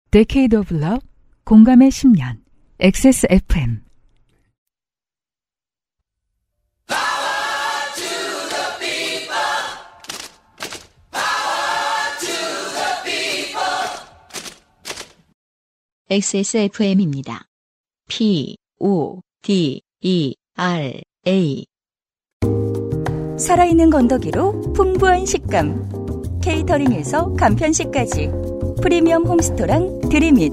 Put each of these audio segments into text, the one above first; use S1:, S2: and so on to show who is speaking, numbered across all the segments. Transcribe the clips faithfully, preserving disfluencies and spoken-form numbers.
S1: Decade of Love, 공감의 십 년, 엑스에스에프엠.
S2: 엑스에스에프엠입니다. P, O, D, E, R, A.
S3: 살아있는 건더기로 풍부한 식감. 케이터링에서 간편식까지. 프리미엄 홈스토랑 드림잇.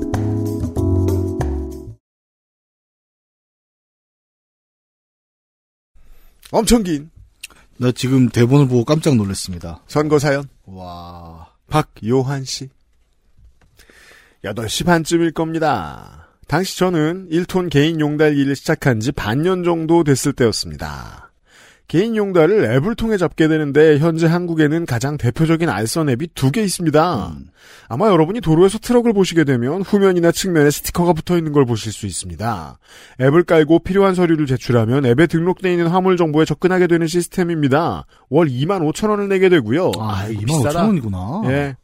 S4: 엄청 긴.
S5: 나 지금 대본을 보고 깜짝 놀랐습니다.
S4: 선거사연.
S5: 와.
S4: 박요한 씨. 여덟 시 반쯤일 겁니다. 당시 저는 일 톤 개인 용달 일을 시작한 지 반년 정도 됐을 때였습니다. 개인 용달을 앱을 통해 잡게 되는데 현재 한국에는 가장 대표적인 알선 앱이 두 개 있습니다. 음. 아마 여러분이 도로에서 트럭을 보시게 되면 후면이나 측면에 스티커가 붙어있는 걸 보실 수 있습니다. 앱을 깔고 필요한 서류를 제출하면 앱에 등록되어 있는 화물 정보에 접근하게 되는 시스템입니다. 월 이만 오천 원을 내게 되고요.
S5: 아, 이만 오천 원이구나.
S4: 예.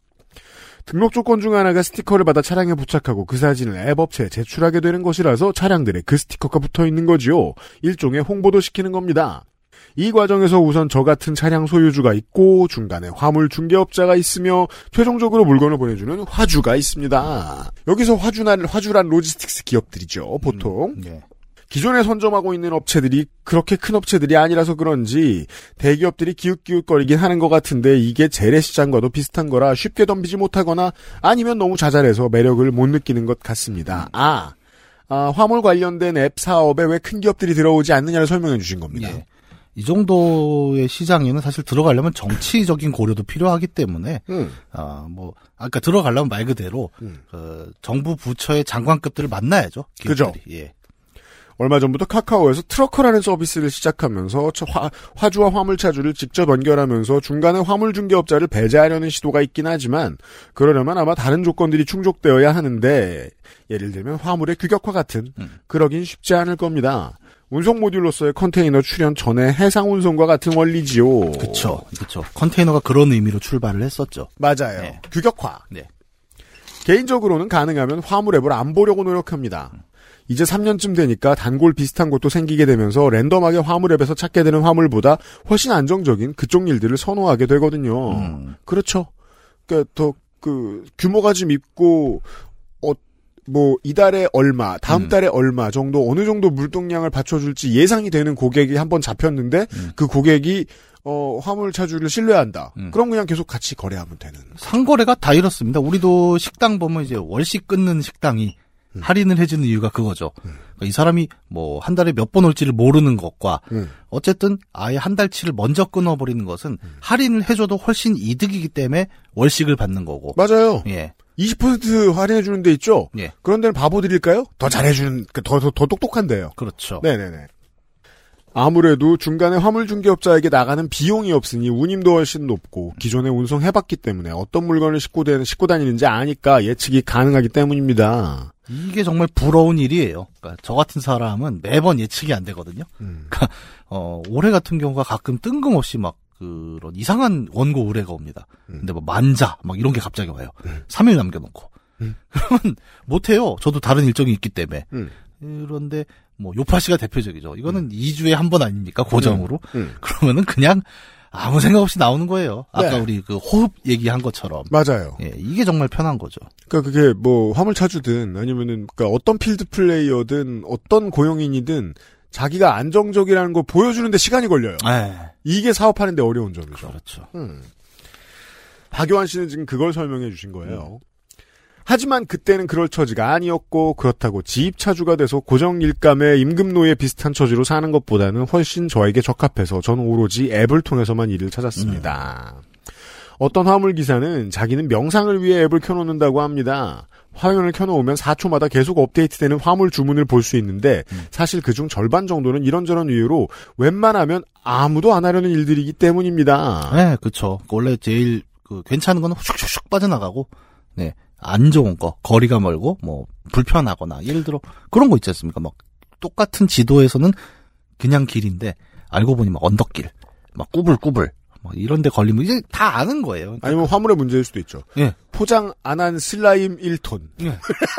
S4: 등록 조건 중 하나가 스티커를 받아 차량에 부착하고 그 사진을 앱 업체에 제출하게 되는 것이라서 차량들에 그 스티커가 붙어있는 거지요. 일종의 홍보도 시키는 겁니다. 이 과정에서 우선 저 같은 차량 소유주가 있고 중간에 화물 중개업자가 있으며 최종적으로 물건을 보내주는 화주가 있습니다. 여기서 화주란, 화주란 로지스틱스 기업들이죠. 보통. 음, 네. 기존에 선점하고 있는 업체들이 그렇게 큰 업체들이 아니라서 그런지 대기업들이 기웃기웃거리긴 하는 것 같은데 이게 재래시장과도 비슷한 거라 쉽게 덤비지 못하거나 아니면 너무 자잘해서 매력을 못 느끼는 것 같습니다. 아, 아 화물 관련된 앱 사업에 왜 큰 기업들이 들어오지 않느냐를 설명해 주신 겁니다.
S5: 예. 이 정도의 시장에는 사실 들어가려면 정치적인 고려도 필요하기 때문에, 음. 아, 뭐, 아까 들어가려면 말 그대로, 음. 그, 정부 부처의 장관급들을 만나야죠. 기업들이.
S4: 그죠?
S5: 예.
S4: 얼마 전부터 카카오에서 트러커라는 서비스를 시작하면서 화, 화주와 화물차주를 직접 연결하면서 중간에 화물 중개업자를 배제하려는 시도가 있긴 하지만, 그러려면 아마 다른 조건들이 충족되어야 하는데, 예를 들면 화물의 규격화 같은, 음. 그러긴 쉽지 않을 겁니다. 운송 모듈로서의 컨테이너 출현 전에 해상 운송과 같은 원리지요.
S5: 그렇죠, 그렇죠. 컨테이너가 그런 의미로 출발을 했었죠.
S4: 맞아요.
S5: 네.
S4: 규격화.
S5: 네.
S4: 개인적으로는 가능하면 화물 앱을 안 보려고 노력합니다. 이제 삼 년쯤 되니까 단골 비슷한 곳도 생기게 되면서 랜덤하게 화물 앱에서 찾게 되는 화물보다 훨씬 안정적인 그쪽 일들을 선호하게 되거든요. 음. 그렇죠. 그러니까 더 그 규모가 좀 있고. 뭐 이달에 얼마, 다음 달에 음. 얼마 정도 어느 정도 물동량을 받쳐줄지 예상이 되는 고객이 한번 잡혔는데 음. 그 고객이 어, 화물차주를 신뢰한다. 음. 그럼 그냥 계속 같이 거래하면 되는.
S5: 상거래가 다 이렇습니다. 우리도 식당 보면 이제 월식 끊는 식당이 음. 할인을 해주는 이유가 그거죠. 음. 그러니까 이 사람이 뭐 한 달에 몇 번 올지를 모르는 것과 음. 어쨌든 아예 한 달치를 먼저 끊어버리는 것은 음. 할인을 해줘도 훨씬 이득이기 때문에 월식을 받는 거고.
S4: 맞아요.
S5: 예.
S4: 이십 퍼센트 할인해주는 데 있죠?
S5: 예.
S4: 그런 데는 바보들일까요? 더 잘해주는, 더, 더, 더 똑똑한데요.
S5: 그렇죠.
S4: 네네네. 아무래도 중간에 화물 중개업자에게 나가는 비용이 없으니 운임도 훨씬 높고 기존에 운송해봤기 때문에 어떤 물건을 싣고, 다니, 싣고 다니는지 아니까 예측이 가능하기 때문입니다.
S5: 이게 정말 부러운 일이에요. 그러니까 저 같은 사람은 매번 예측이 안 되거든요. 음. 그러니까 어, 올해 같은 경우가 가끔 뜬금없이 막 그런 이상한 원고 의뢰가 옵니다. 음. 근데 뭐 만자 막 이런 게 갑자기 와요. 음. 삼 일 남겨놓고. 음. 그러면 못해요. 저도 다른 일정이 있기 때문에. 음. 그런데 뭐 요파씨가 대표적이죠. 이거는 음. 이 주에 한 번 아닙니까? 고정으로. 음. 음. 그러면은 그냥 아무 생각 없이 나오는 거예요. 아까 네. 우리 그 호흡 얘기한 것처럼.
S4: 맞아요.
S5: 예, 이게 정말 편한 거죠.
S4: 그러니까 그게 뭐 화물차주든 아니면은 그러니까 어떤 필드 플레이어든 어떤 고용인이든 자기가 안정적이라는 걸 보여주는데 시간이 걸려요.
S5: 에이.
S4: 이게 사업하는데 어려운 점이죠.
S5: 그렇죠.
S4: 음. 박요한 씨는 지금 그걸 설명해 주신 거예요. 음. 하지만 그때는 그럴 처지가 아니었고 그렇다고 지입차주가 돼서 고정일감에 임금노예 비슷한 처지로 사는 것보다는 훨씬 저에게 적합해서 저는 오로지 앱을 통해서만 일을 찾았습니다. 음. 어떤 화물기사는 자기는 명상을 위해 앱을 켜놓는다고 합니다. 화면을 켜놓으면 사 초마다 계속 업데이트되는 화물 주문을 볼 수 있는데 음. 사실 그중 절반 정도는 이런저런 이유로 웬만하면 아무도 안 하려는 일들이기 때문입니다.
S5: 네, 그렇죠. 원래 제일 그 괜찮은 건 슉슉슉 빠져나가고 네. 안 좋은 거, 거리가 멀고, 뭐, 불편하거나, 예를 들어, 그런 거 있지 않습니까? 막, 똑같은 지도에서는 그냥 길인데, 알고 보니 막 언덕길, 막 꾸불꾸불, 뭐 이런 데 걸리면 이제 다 아는 거예요.
S4: 아니면 화물의 문제일 수도 있죠.
S5: 예.
S4: 포장 안 한 슬라임 일 톤.
S5: 예.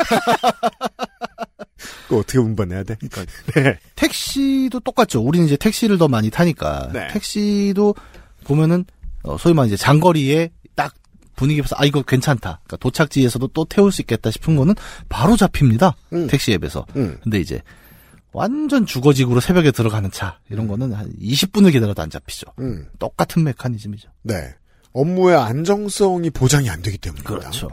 S4: 그거 어떻게 분반해야 돼?
S5: 그러니까
S4: 네.
S5: 택시도 똑같죠. 우리는 이제 택시를 더 많이 타니까.
S4: 네.
S5: 택시도 보면은 어, 소위 말해 이제 장거리에 딱 분위기에서 아 이거 괜찮다. 그러니까 도착지에서도 또 태울 수 있겠다 싶은 거는 바로 잡힙니다.
S4: 음.
S5: 택시 앱에서.
S4: 음.
S5: 근데 이제 완전 주거지구로 새벽에 들어가는 차 이런 거는 한 이십 분을 기다려도 안 잡히죠.
S4: 음.
S5: 똑같은 메커니즘이죠.
S4: 네. 업무의 안정성이 보장이 안 되기 때문입니다.
S5: 그렇죠.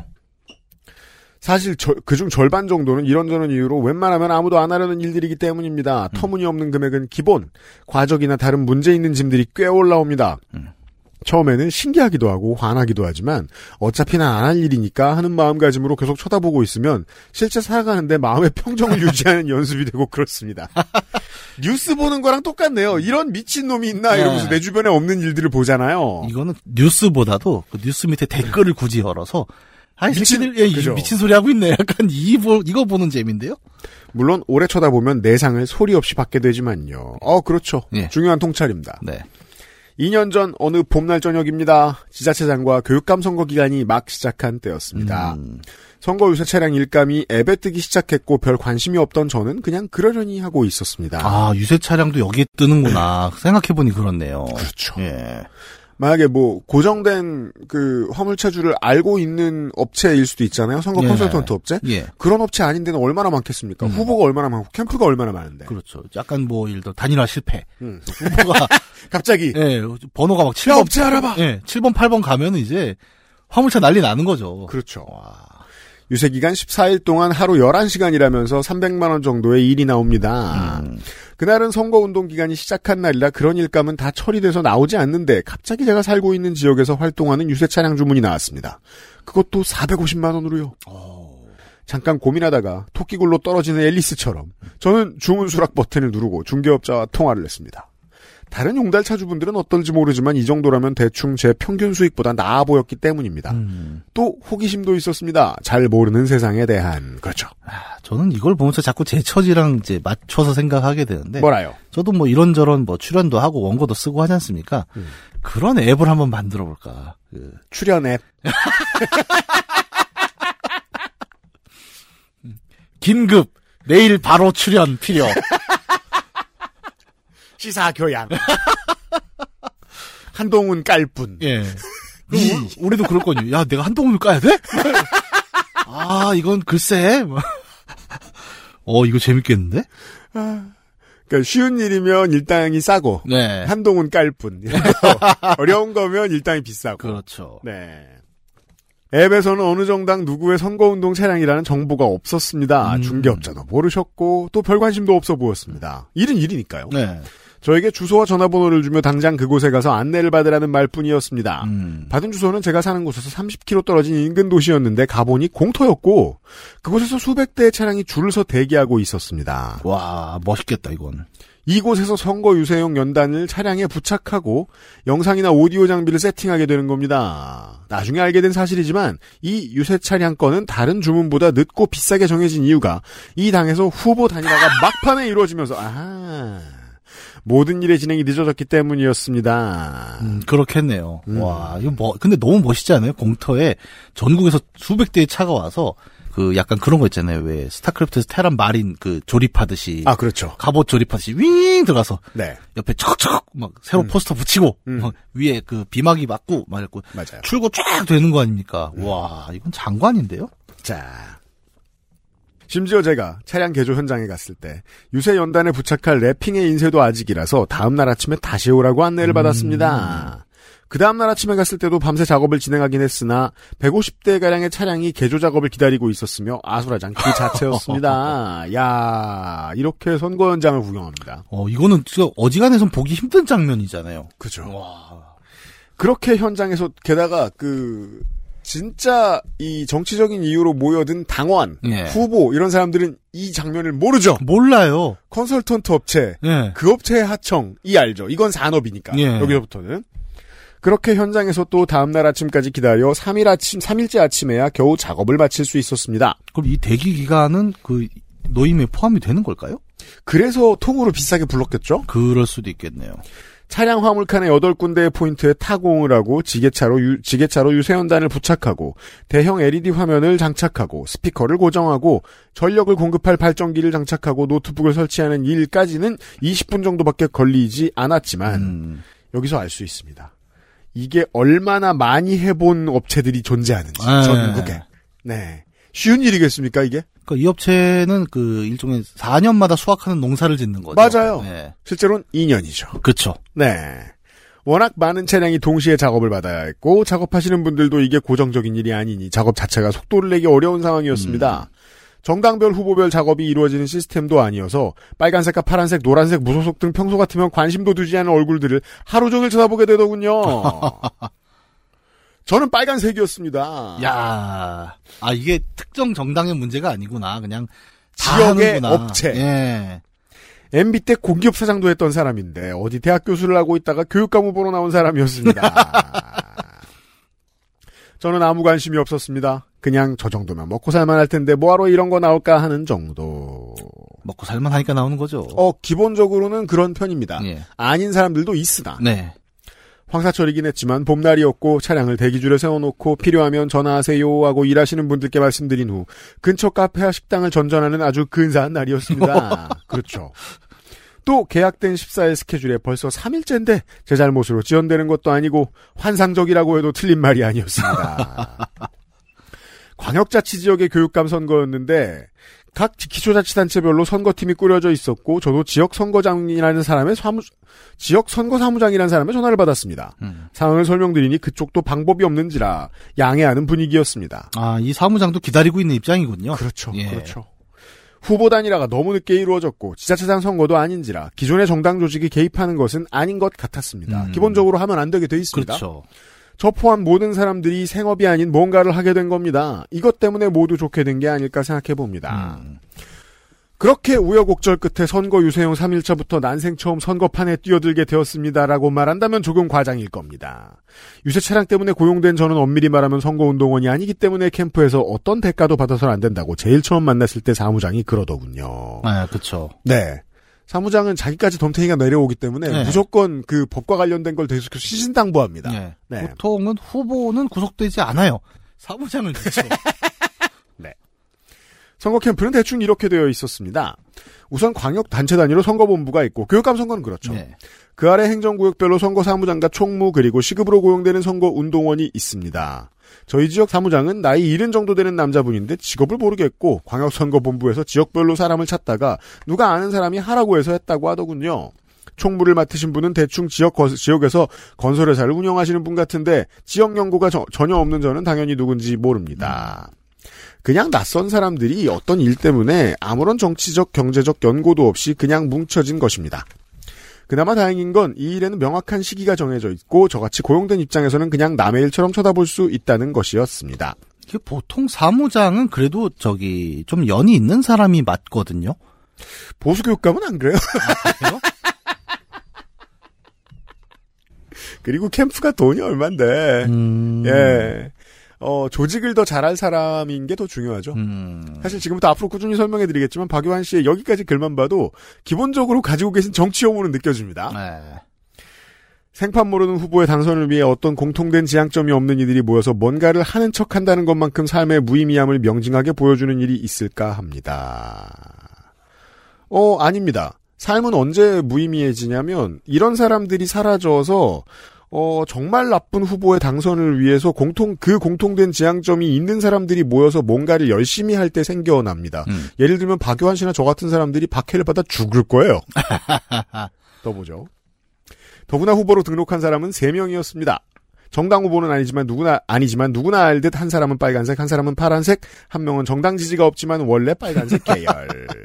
S4: 사실 그중 절반 정도는 이런저런 이유로 웬만하면 아무도 안 하려는 일들이기 때문입니다. 음. 터무니없는 금액은 기본, 과적이나 다른 문제 있는 짐들이 꽤 올라옵니다. 음. 처음에는 신기하기도 하고 화나기도 하지만 어차피 난 안 할 일이니까 하는 마음가짐으로 계속 쳐다보고 있으면 실제 살아가는데 마음의 평정을 유지하는 연습이 되고 그렇습니다. 뉴스 보는 거랑 똑같네요. 이런 미친놈이 있나 이러면서 네. 내 주변에 없는 일들을 보잖아요.
S5: 이거는 뉴스보다도 그 뉴스 밑에 댓글을 굳이 열어서 아이 새끼들 예,
S4: 그죠.
S5: 미친 소리 하고 있네. 약간 이 보, 이거 보는 재미인데요.
S4: 물론 오래 쳐다보면 내상을 소리 없이 받게 되지만요. 어 그렇죠. 예. 중요한 통찰입니다.
S5: 네.
S4: 이 년 전 어느 봄날 저녁입니다. 지자체장과 교육감 선거 기간이 막 시작한 때였습니다. 음. 선거 유세 차량 일감이 앱에 뜨기 시작했고 별 관심이 없던 저는 그냥 그러려니 하고 있었습니다.
S5: 아 유세 차량도 여기에 뜨는구나. 생각해보니 그렇네요.
S4: 그렇죠.
S5: 예.
S4: 만약에 뭐 고정된 그 화물차주를 알고 있는 업체일 수도 있잖아요. 선거
S5: 예.
S4: 컨설턴트 업체.
S5: 예.
S4: 그런 업체 아닌 데는 얼마나 많겠습니까? 음. 후보가 얼마나 많고 캠프가 얼마나 많은데.
S5: 그렇죠. 약간 뭐 예를 들어 단일화 실패. 음. 후보가
S4: 갑자기
S5: 예, 번호가 막 칠 번
S4: 업체 알아봐.
S5: 예, 칠 번 팔 번 가면은 이제 화물차 난리 나는 거죠.
S4: 그렇죠. 와. 유세 기간 십사 일 동안 하루 열한 시간이라면서 삼백만 원 정도의 일이 나옵니다. 음. 그날은 선거운동 기간이 시작한 날이라 그런 일감은 다 처리돼서 나오지 않는데 갑자기 제가 살고 있는 지역에서 활동하는 유세 차량 주문이 나왔습니다. 그것도 사백오십만 원으로요. 오. 잠깐 고민하다가 토끼굴로 떨어지는 앨리스처럼 저는 주문 수락 버튼을 누르고 중개업자와 통화를 했습니다. 다른 용달 차주분들은 어떤지 모르지만 이 정도라면 대충 제 평균 수익보다 나아 보였기 때문입니다. 음. 또 호기심도 있었습니다. 잘 모르는 세상에 대한. 그렇죠.
S5: 아, 저는 이걸 보면서 자꾸 제 처지랑 이제 맞춰서 생각하게 되는데.
S4: 뭐라요?
S5: 저도 뭐 이런저런 뭐 출연도 하고 원고도 쓰고 하지 않습니까? 음. 그런 앱을 한번 만들어 볼까. 그.
S4: 출연 앱.
S5: 긴급 내일 바로 출연 필요.
S4: 시사 교양. 한동훈 깔 뿐.
S5: 예. 이. 우리도 그럴 거니. 야, 내가 한동훈을 까야 돼? 아, 이건 글쎄. 어, 이거 재밌겠는데?
S4: 아, 그러니까 쉬운 일이면 일당이 싸고.
S5: 네.
S4: 한동훈 깔 뿐. 어려운 거면 일당이 비싸고.
S5: 그렇죠.
S4: 네. 앱에서는 어느 정당 누구의 선거운동 차량이라는 정보가 없었습니다. 음. 중개업자도 모르셨고 또 별 관심도 없어 보였습니다. 일은 일이니까요.
S5: 네.
S4: 저에게 주소와 전화번호를 주며 당장 그곳에 가서 안내를 받으라는 말뿐이었습니다.
S5: 음.
S4: 받은 주소는 제가 사는 곳에서 삼십 킬로미터 떨어진 인근 도시였는데 가보니 공터였고 그곳에서 수백 대의 차량이 줄을 서 대기하고 있었습니다.
S5: 와, 멋있겠다 이건.
S4: 이곳에서 선거 유세용 연단을 차량에 부착하고 영상이나 오디오 장비를 세팅하게 되는 겁니다. 나중에 알게 된 사실이지만 이 유세 차량 건은 다른 주문보다 늦고 비싸게 정해진 이유가 이 당에서 후보 단일화가 막판에 이루어지면서 아하... 모든 일의 진행이 늦어졌기 때문이었습니다.
S5: 음, 그렇겠네요.
S4: 음.
S5: 와, 이거 뭐, 근데 너무 멋있지 않아요? 공터에 전국에서 수백 대의 차가 와서 그 약간 그런 거 있잖아요. 왜 스타크래프트에서 테란 마린 그 조립하듯이.
S4: 아, 그렇죠.
S5: 갑옷 조립하듯이 윙 들어가서.
S4: 네.
S5: 옆에 척척 막 새로
S4: 음.
S5: 포스터 붙이고
S4: 음.
S5: 막 위에 그 비막이 맞고 막 이렇고.
S4: 맞아요.
S5: 출고 쫙 되는 거 아닙니까?
S4: 음.
S5: 와, 이건 장관인데요?
S4: 자. 심지어 제가 차량 개조 현장에 갔을 때 유세 연단에 부착할 랩핑의 인쇄도 아직이라서 다음날 아침에 다시 오라고 안내를
S5: 음.
S4: 받았습니다. 그 다음날 아침에 갔을 때도 밤새 작업을 진행하긴 했으나 백오십 대가량의 차량이 개조 작업을 기다리고 있었으며 아수라장 그 자체였습니다. 야, 이렇게 선거 현장을 구경합니다.
S5: 어, 이거는 진짜 어지간해선 보기 힘든 장면이잖아요.
S4: 그죠.
S5: 와.
S4: 그렇게 현장에서 게다가 그 진짜 이 정치적인 이유로 모여든 당원,
S5: 예.
S4: 후보 이런 사람들은 이 장면을 모르죠.
S5: 몰라요.
S4: 컨설턴트 업체,
S5: 예.
S4: 그 업체의 하청 이 알죠. 이건 산업이니까.
S5: 예.
S4: 여기서부터는. 그렇게 현장에서 또 다음날 아침까지 기다려 삼 일 아침, 삼 일째 아침에야 겨우 작업을 마칠 수 있었습니다.
S5: 그럼 이 대기 기간은 그 노임에 포함이 되는 걸까요?
S4: 그래서 통으로 비싸게 불렀겠죠?
S5: 그럴 수도 있겠네요.
S4: 차량 화물칸에 여덟 군데의 포인트에 타공을 하고 지게차로, 유, 지게차로 유세연단을 부착하고 대형 엘이디 화면을 장착하고 스피커를 고정하고 전력을 공급할 발전기를 장착하고 노트북을 설치하는 일까지는 이십 분 정도밖에 걸리지 않았지만 음. 여기서 알 수 있습니다. 이게 얼마나 많이 해본 업체들이 존재하는지 아, 전국에. 네. 쉬운 일이겠습니까 이게?
S5: 그러니까 이 업체는 그 일종의 사 년마다 수확하는 농사를 짓는 거죠.
S4: 맞아요.
S5: 네.
S4: 실제로는 이 년이죠.
S5: 그렇죠.
S4: 네. 워낙 많은 차량이 동시에 작업을 받아야 했고 작업하시는 분들도 이게 고정적인 일이 아니니 작업 자체가 속도를 내기 어려운 상황이었습니다. 음. 정당별 후보별 작업이 이루어지는 시스템도 아니어서 빨간색과 파란색, 노란색, 무소속 등 평소 같으면 관심도 두지 않은 얼굴들을 하루 종일 쳐다보게 되더군요. 저는 빨간색이었습니다.
S5: 야, 아 이게 특정 정당의 문제가 아니구나. 그냥
S4: 지역의 업체.
S5: 예.
S4: 엠비 때 공기업 사장도 했던 사람인데 어디 대학 교수를 하고 있다가 교육감 후보로 나온 사람이었습니다. 저는 아무 관심이 없었습니다. 그냥 저 정도면 먹고 살만할 텐데 뭐하러 이런 거 나올까 하는 정도.
S5: 먹고 살만하니까 나오는 거죠.
S4: 어 기본적으로는 그런 편입니다.
S5: 예.
S4: 아닌 사람들도 있으나.
S5: 네.
S4: 황사철이긴 했지만 봄날이었고 차량을 대기줄에 세워놓고 필요하면 전화하세요 하고 일하시는 분들께 말씀드린 후 근처 카페와 식당을 전전하는 아주 근사한 날이었습니다. 그렇죠. 또 계약된 십사 일 스케줄에 벌써 삼 일째인데 제 잘못으로 지연되는 것도 아니고 환상적이라고 해도 틀린 말이 아니었습니다. 광역자치 지역의 교육감 선거였는데 각 기초자치단체별로 선거팀이 꾸려져 있었고 저도 지역 선거장이라는 사람의 사무 지역 선거 사무장이라는 사람의 전화를 받았습니다. 음. 상황을 설명드리니 그쪽도 방법이 없는지라 양해하는 분위기였습니다.
S5: 아, 이 사무장도 기다리고 있는 입장이군요.
S4: 그렇죠.
S5: 예.
S4: 그렇죠. 후보 단일화가 너무 늦게 이루어졌고 지자체장 선거도 아닌지라 기존의 정당 조직이 개입하는 것은 아닌 것 같았습니다. 음. 기본적으로 하면 안 되게 돼 있습니다.
S5: 그렇죠.
S4: 저 포함 모든 사람들이 생업이 아닌 뭔가를 하게 된 겁니다. 이것 때문에 모두 좋게 된 게 아닐까 생각해 봅니다. 음. 그렇게 우여곡절 끝에 선거 유세용 삼 일차부터 난생 처음 선거판에 뛰어들게 되었습니다라고 말한다면 조금 과장일 겁니다. 유세 차량 때문에 고용된 저는 엄밀히 말하면 선거운동원이 아니기 때문에 캠프에서 어떤 대가도 받아서는 안 된다고 제일 처음 만났을 때 사무장이 그러더군요.
S5: 아, 그렇죠.
S4: 네. 사무장은 자기까지 덤탱이가 내려오기 때문에 네. 무조건 그 법과 관련된 걸 계속해서 시신당부합니다.
S5: 네. 네. 보통은 후보는 구속되지 않아요. 사무장을 넣죠.
S4: 네. 선거 캠프는 대충 이렇게 되어 있었습니다. 우선 광역 단체 단위로 선거본부가 있고 교육감 선거는 그렇죠. 네. 그 아래 행정구역별로 선거사무장과 총무 그리고 시급으로 고용되는 선거운동원이 있습니다. 저희 지역 사무장은 나이 일흔 정도 되는 남자분인데 직업을 모르겠고 광역선거본부에서 지역별로 사람을 찾다가 누가 아는 사람이 하라고 해서 했다고 하더군요. 총무를 맡으신 분은 대충 지역, 지역에서 건설회사를 운영하시는 분 같은데 지역 연고가 저, 전혀 없는 저는 당연히 누군지 모릅니다. 그냥 낯선 사람들이 어떤 일 때문에 아무런 정치적 경제적 연고도 없이 그냥 뭉쳐진 것입니다. 그나마 다행인 건 이 일에는 명확한 시기가 정해져 있고 저같이 고용된 입장에서는 그냥 남의 일처럼 쳐다볼 수 있다는 것이었습니다.
S5: 보통 사무장은 그래도 저기 좀 연이 있는 사람이 맞거든요.
S4: 보수교육감은 안 그래요?
S5: 아, 그래요?
S4: 그리고 캠프가 돈이 얼만데.
S5: 음...
S4: 예. 어, 조직을 더 잘할 사람인 게 더 중요하죠.
S5: 음...
S4: 사실 지금부터 앞으로 꾸준히 설명해드리겠지만 박유한 씨의 여기까지 글만 봐도 기본적으로 가지고 계신 정치 혐오는 느껴집니다.
S5: 네.
S4: 생판 모르는 후보의 당선을 위해 어떤 공통된 지향점이 없는 이들이 모여서 뭔가를 하는 척한다는 것만큼 삶의 무의미함을 명징하게 보여주는 일이 있을까 합니다. 어, 아닙니다. 삶은 언제 무의미해지냐면 이런 사람들이 사라져서 어, 정말 나쁜 후보의 당선을 위해서 공통, 그 공통된 지향점이 있는 사람들이 모여서 뭔가를 열심히 할 때 생겨납니다. 음. 예를 들면 박효한 씨나 저 같은 사람들이 박해를 받아 죽을 거예요. 더 보죠. 더구나 후보로 등록한 사람은 세 명이었습니다. 정당 후보는 아니지만 누구나, 아니지만 누구나 알듯 한 사람은 빨간색, 한 사람은 파란색, 한 명은 정당 지지가 없지만 원래 빨간색 계열.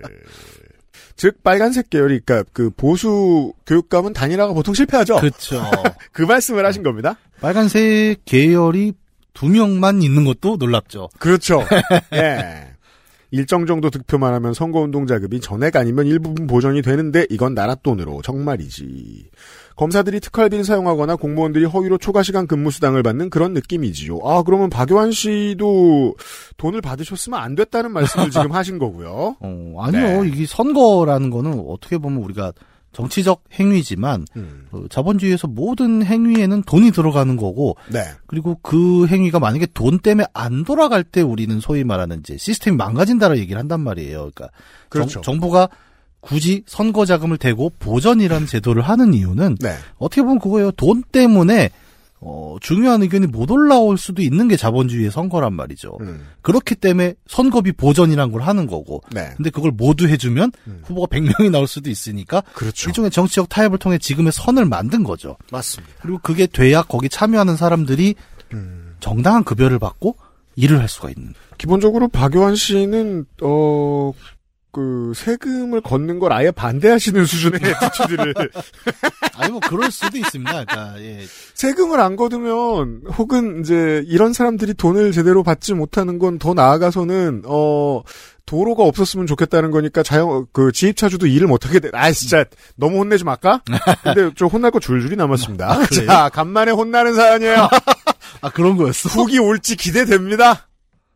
S4: 즉 빨간색 계열이 그러니까 그 보수 교육감은 단일화가 보통 실패하죠.
S5: 그렇죠.
S4: 그 말씀을 하신 겁니다.
S5: 빨간색 계열이 두 명만 있는 것도 놀랍죠.
S4: 그렇죠. 예. 일정 정도 득표만 하면 선거운동 자금이 전액 아니면 일부분 보전이 되는데 이건 나라 돈으로 정말이지. 검사들이 특활비를 사용하거나 공무원들이 허위로 초과시간 근무수당을 받는 그런 느낌이지요. 아, 그러면 박효한 씨도 돈을 받으셨으면 안 됐다는 말씀을 지금 하신 거고요.
S5: 어, 아니요. 네. 이게 선거라는 거는 어떻게 보면 우리가 정치적 행위지만
S4: 음.
S5: 어, 자본주의에서 모든 행위에는 돈이 들어가는 거고
S4: 네.
S5: 그리고 그 행위가 만약에 돈 때문에 안 돌아갈 때 우리는 소위 말하는 이제 시스템이 망가진다라는 얘기를 한단 말이에요. 그러니까
S4: 그렇죠.
S5: 정, 정부가 굳이 선거 자금을 대고 보전이라는 제도를 하는 이유는
S4: 네.
S5: 어떻게 보면 그거예요. 돈 때문에 어, 중요한 의견이 못 올라올 수도 있는 게 자본주의의 선거란 말이죠.
S4: 음.
S5: 그렇기 때문에 선거비 보전이란 걸 하는 거고.
S4: 네.
S5: 근데 그걸 모두 해주면
S4: 음.
S5: 후보가 백 명이 나올 수도 있으니까.
S4: 그렇죠.
S5: 일종의 정치적 타협을 통해 지금의 선을 만든 거죠.
S4: 맞습니다.
S5: 그리고 그게 돼야 거기 참여하는 사람들이
S4: 음.
S5: 정당한 급여를 받고 일을 할 수가 있는.
S4: 기본적으로 박효한 씨는 어. 그 세금을 걷는 걸 아예 반대하시는 수준의 지출들을
S5: 아니 뭐 그럴 수도 있습니다. 그러니까 예.
S4: 세금을 안 걷으면 혹은 이제 이런 사람들이 돈을 제대로 받지 못하는 건 더 나아가서는 어 도로가 없었으면 좋겠다는 거니까 자영 그 지입차주도 일을 못 하게 돼. 아 진짜 너무 혼내지 말까? 근데 저 혼날 거 줄줄이 남았습니다.
S5: 아,
S4: 자 간만에 혼나는 사연이에요.
S5: 아 그런 거였어.
S4: 훅이 올지 기대됩니다.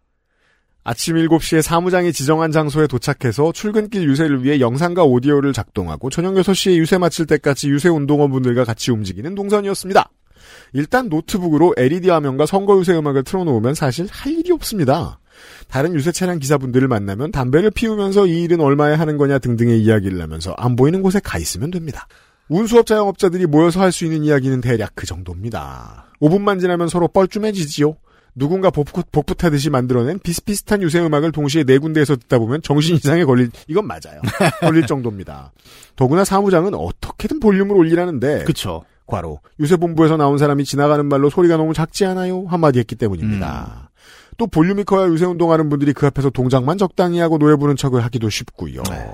S4: 아침 일곱 시에 사무장이 지정한 장소에 도착해서 출근길 유세를 위해 영상과 오디오를 작동하고 저녁 여섯 시에 유세 마칠 때까지 유세 운동원분들과 같이 움직이는 동선이었습니다. 일단 노트북으로 엘이디 화면과 선거 유세 음악을 틀어놓으면 사실 할 일이 없습니다. 다른 유세 차량 기사분들을 만나면 담배를 피우면서 이 일은 얼마에 하는 거냐 등등의 이야기를 하면서 안 보이는 곳에 가 있으면 됩니다. 운수업 자영업자들이 모여서 할 수 있는 이야기는 대략 그 정도입니다. 오 분만 지나면 서로 뻘쭘해지지요. 누군가 복붙, 복붙하듯이 만들어낸 비슷비슷한 유세 음악을 동시에 네 군데에서 듣다 보면 정신 이상에 걸릴, 이건 맞아요. 걸릴 정도입니다. 더구나 사무장은 어떻게든 볼륨을 올리라는데.
S5: 그쵸.
S4: 과로. 유세본부에서 나온 사람이 지나가는 말로 소리가 너무 작지 않아요? 한마디 했기 때문입니다. 음. 또 볼륨이 커야 유세운동하는 분들이 그 앞에서 동작만 적당히 하고 노래 부르는 척을 하기도 쉽고요. 네.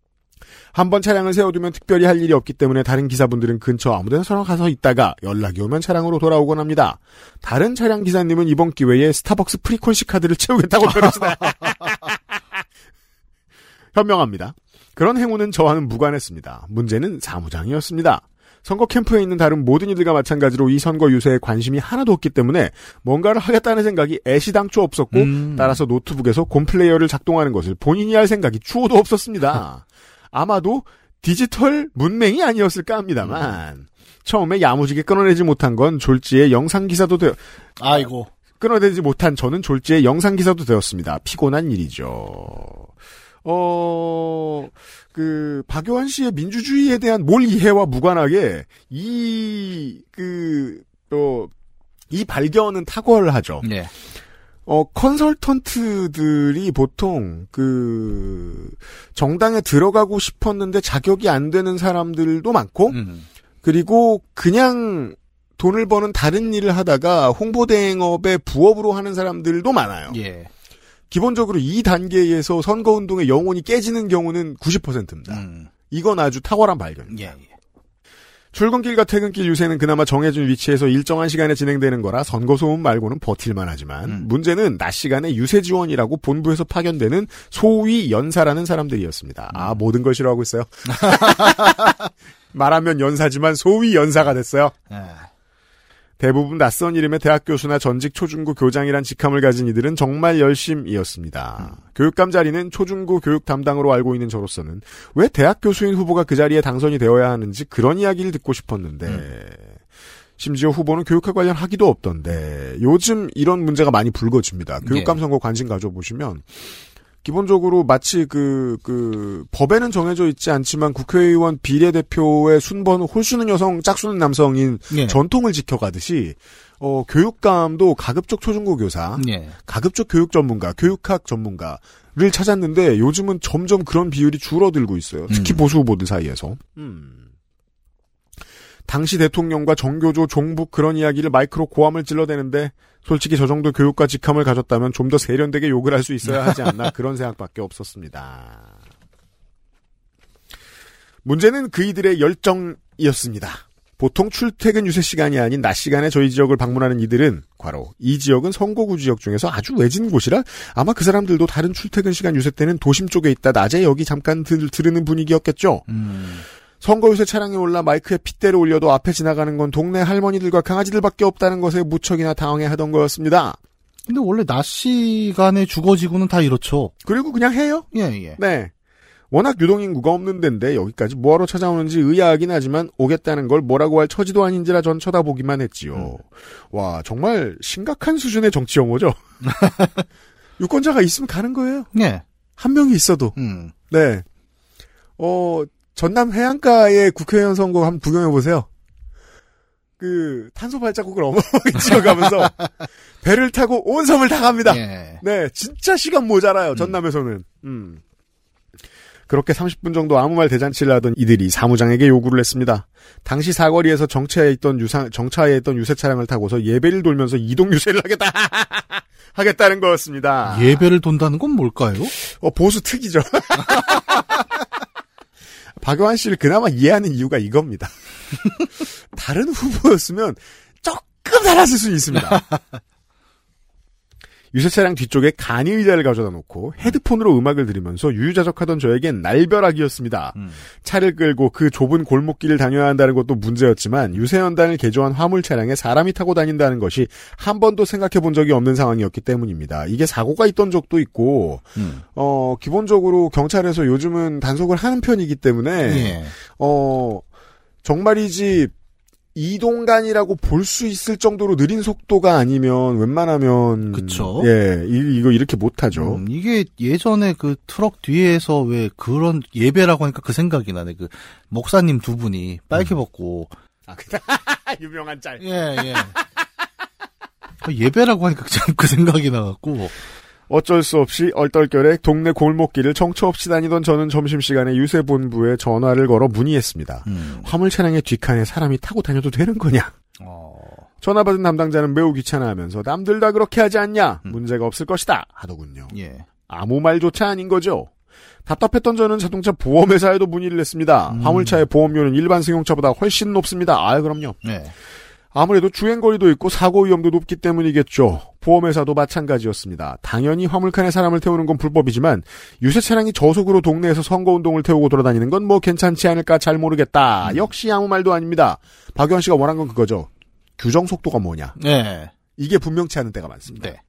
S4: 한번 차량을 세워두면 특별히 할 일이 없기 때문에 다른 기사분들은 근처 아무데나 서로 가서 있다가 연락이 오면 차량으로 돌아오곤 합니다. 다른 차량 기사님은 이번 기회에 스타벅스 프리콘시 카드를 채우겠다고 그러시다. 현명합니다. 그런 행운은 저와는 무관했습니다. 문제는 사무장이었습니다. 선거 캠프에 있는 다른 모든 이들과 마찬가지로 이 선거 유세에 관심이 하나도 없기 때문에 뭔가를 하겠다는 생각이 애시당초 없었고 음. 따라서 노트북에서 곰플레이어를 작동하는 것을 본인이 할 생각이 추호도 없었습니다. 아마도 디지털 문맹이 아니었을까 합니다만 음. 처음에 야무지게 끊어내지 못한 건 졸지에 영상기사도 되어
S5: 아이고
S4: 끊어내지 못한 저는 졸지에 영상기사도 되었습니다. 피곤한 일이죠. 어... 그 박효한 씨의 민주주의에 대한 몰 이해와 무관하게 이 그 또 이 발견은 탁월하죠.
S5: 네.
S4: 어, 컨설턴트들이 보통, 그, 정당에 들어가고 싶었는데 자격이 안 되는 사람들도 많고, 음. 그리고 그냥 돈을 버는 다른 일을 하다가 홍보대행업의 부업으로 하는 사람들도 많아요.
S5: 예.
S4: 기본적으로 이 단계에서 선거운동의 영혼이 깨지는 경우는 구십 퍼센트입니다. 음. 이건 아주 탁월한 발견입니다.
S5: 예, 예.
S4: 출근길과 퇴근길 유세는 그나마 정해진 위치에서 일정한 시간에 진행되는 거라 선거 소음 말고는 버틸만 하지만 음. 문제는 낮 시간에 유세 지원이라고 본부에서 파견되는 소위 연사라는 사람들이었습니다. 음. 아 모든 걸 싫어하고 있어요. 말하면 연사지만 소위 연사가 됐어요. 아. 대부분 낯선 이름의 대학 교수나 전직 초중고 교장이란 직함을 가진 이들은 정말 열심이었습니다. 음. 교육감 자리는 초중고 교육 담당으로 알고 있는 저로서는 왜 대학 교수인 후보가 그 자리에 당선이 되어야 하는지 그런 이야기를 듣고 싶었는데 음. 심지어 후보는 교육과 관련 학위도 없던데 요즘 이런 문제가 많이 불거집니다. 교육감 선거 관심 가져보시면 기본적으로 마치 그, 그, 법에는 정해져 있지 않지만 국회의원 비례대표의 순번은 홀수는 여성, 짝수는 남성인 예. 전통을 지켜가듯이, 어, 교육감도 가급적 초중고 교사, 예. 가급적 교육 전문가, 교육학 전문가를 찾았는데 요즘은 점점 그런 비율이 줄어들고 있어요. 특히 음. 보수 후보들 사이에서. 음. 당시 대통령과 정교조, 종북 그런 이야기를 마이크로 고함을 찔러대는데 솔직히 저 정도 교육과 직함을 가졌다면 좀 더 세련되게 욕을 할 수 있어야 하지 않나 그런 생각밖에 없었습니다. 문제는 그이들의 열정이었습니다. 보통 출퇴근 유세 시간이 아닌 낮 시간에 저희 지역을 방문하는 이들은 과로 이 지역은 선거구 지역 중에서 아주 외진 곳이라 아마 그 사람들도 다른 출퇴근 시간 유세 때는 도심 쪽에 있다 낮에 여기 잠깐 들, 들으는 분위기였겠죠. 음. 선거 유세 차량에 올라 마이크에 핏대를 올려도 앞에 지나가는 건 동네 할머니들과 강아지들밖에 없다는 것에 무척이나 당황해하던 거였습니다.
S5: 근데 원래 낮 시간에 주거지구는 다 이렇죠.
S4: 그리고 그냥 해요?
S5: 예, 예.
S4: 네. 워낙 유동인구가 없는 데인데 여기까지 뭐하러 찾아오는지 의아하긴 하지만 오겠다는 걸 뭐라고 할 처지도 아닌지라 전 쳐다보기만 했지요. 음. 와 정말 심각한 수준의 정치 영어죠. 유권자가 있으면 가는 거예요.
S5: 네.
S4: 한 명이 있어도.
S5: 음.
S4: 네. 어 전남 해안가의 국회의원 선거 한번 구경해보세요. 그 탄소 발자국을 어마어마하게 찍어가면서 배를 타고 온 섬을 다 갑니다.
S5: 예.
S4: 네, 진짜 시간 모자라요. 전남에서는. 음. 그렇게 삼십 분 정도 아무 말 대잔치를 하던 이들이 사무장에게 요구를 했습니다. 당시 사거리에서 정차해 있던 유상 정차해 있던 유세 차량을 타고서 예배를 돌면서 이동 유세를 하겠다 하겠다는 거였습니다.
S5: 예배를 돈다는 건 뭘까요?
S4: 어 보수 특이죠. 박용환 씨를 그나마 이해하는 이유가 이겁니다. 다른 후보였으면 조금 달랐을 수 있습니다. 유세 차량 뒤쪽에 간이 의자를 가져다 놓고 헤드폰으로 음악을 들으면서 유유자적하던 저에겐 날벼락이었습니다. 음. 차를 끌고 그 좁은 골목길을 다녀야 한다는 것도 문제였지만 유세연단을 개조한 화물 차량에 사람이 타고 다닌다는 것이 한 번도 생각해 본 적이 없는 상황이었기 때문입니다. 이게 사고가 있던 적도 있고 음. 어 기본적으로 경찰에서 요즘은 단속을 하는 편이기 때문에 예. 어 정말이지 이동간이라고 볼 수 있을 정도로 느린 속도가 아니면 웬만하면
S5: 그쵸.
S4: 예, 이, 이거 이렇게 못하죠.
S5: 음, 이게 예전에 그 트럭 뒤에서 왜 그런 예배라고 하니까 그 생각이 나네. 그 목사님 두 분이 빨개 벗고
S4: 음. 아, 유명한 짤.
S5: 예, 예. 예배라고 하니까 참 그 생각이 나갖고
S4: 어쩔 수 없이 얼떨결에 동네 골목길을 정처 없이 다니던 저는 점심시간에 유세본부에 전화를 걸어 문의했습니다. 음. 화물 차량의 뒷칸에 사람이 타고 다녀도 되는 거냐? 어... 전화 받은 담당자는 매우 귀찮아하면서 남들 다 그렇게 하지 않냐? 음. 문제가 없을 것이다 하더군요.
S5: 예.
S4: 아무 말조차 아닌 거죠. 답답했던 저는 자동차 보험회사에도 문의를 했습니다. 음. 화물차의 보험료는 일반 승용차보다 훨씬 높습니다. 아, 그럼요.
S5: 네.
S4: 아무래도 주행거리도 있고 사고 위험도 높기 때문이겠죠. 보험회사도 마찬가지였습니다. 당연히 화물칸에 사람을 태우는 건 불법이지만 유세 차량이 저속으로 동네에서 선거운동을 태우고 돌아다니는 건 뭐 괜찮지 않을까 잘 모르겠다. 음. 역시 아무 말도 아닙니다. 박유한 씨가 원한 건 그거죠. 규정 속도가 뭐냐.
S5: 네.
S4: 이게 분명치 않은 때가 많습니다.
S5: 네.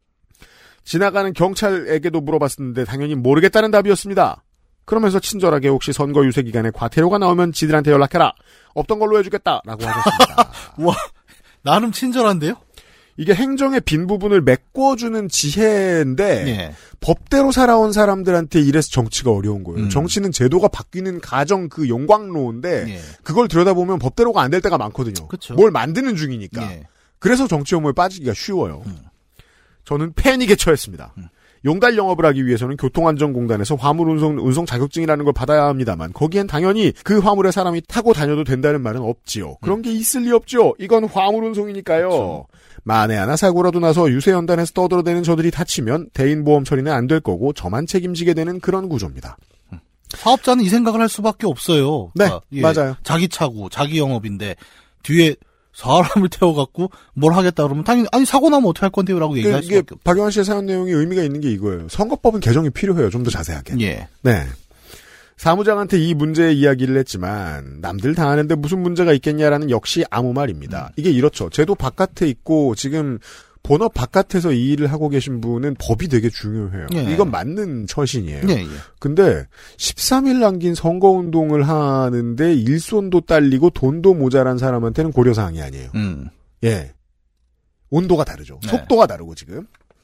S4: 지나가는 경찰에게도 물어봤었는데 당연히 모르겠다는 답이었습니다. 그러면서 친절하게 혹시 선거 유세 기간에 과태료가 나오면 지들한테 연락해라. 없던 걸로 해주겠다라고 하셨습니다.
S5: 와, 나름 친절한데요?
S4: 이게 행정의 빈 부분을 메꿔주는 지혜인데
S5: 네.
S4: 법대로 살아온 사람들한테 이래서 정치가 어려운 거예요. 음. 정치는 제도가 바뀌는 가정 그 용광로인데 네. 그걸 들여다보면 법대로가 안 될 때가 많거든요.
S5: 그쵸.
S4: 뭘 만드는 중이니까.
S5: 네.
S4: 그래서 정치 혐오에 빠지기가 쉬워요.
S5: 음.
S4: 저는 패닉에 처했습니다.
S5: 음.
S4: 용달 영업을 하기 위해서는 교통안전공단에서 화물 운송, 운송 자격증이라는 걸 받아야 합니다만 거기엔 당연히 그 화물에 사람이 타고 다녀도 된다는 말은 없지요. 그런 게 있을 리 없죠. 이건 화물 운송이니까요. 그렇죠. 만에 하나 사고라도 나서 유세연단에서 떠들어대는 저들이 다치면 대인보험 처리는 안 될 거고 저만 책임지게 되는 그런 구조입니다.
S5: 사업자는 이 생각을 할 수밖에 없어요.
S4: 네,
S5: 그러니까, 예,
S4: 맞아요.
S5: 자기 차고 자기 영업인데 뒤에 사람을 태워갖고 뭘 하겠다 그러면 당연히 아니 사고 나면 어떻게 할 건데요라고
S4: 그,
S5: 얘기할 수밖에 없죠.
S4: 박용환 씨의 사연 내용이 의미가 있는 게 이거예요. 선거법은 개정이 필요해요. 좀 더 자세하게.
S5: 예.
S4: 네. 사무장한테 이 문제의 이야기를 했지만 남들 다 아는데 무슨 문제가 있겠냐라는 역시 아무 말입니다. 음. 이게 이렇죠. 제도 바깥에 있고 지금 본업 바깥에서 이 일을 하고 계신 분은 법이 되게 중요해요.
S5: 예.
S4: 이건 맞는 처신이에요.
S5: 예, 예.
S4: 근데 십삼 일 남긴 선거운동을 하는데 일손도 딸리고 돈도 모자란 사람한테는 고려사항이 아니에요.
S5: 음.
S4: 예. 온도가 다르죠.
S5: 네.
S4: 속도가 다르고 지금.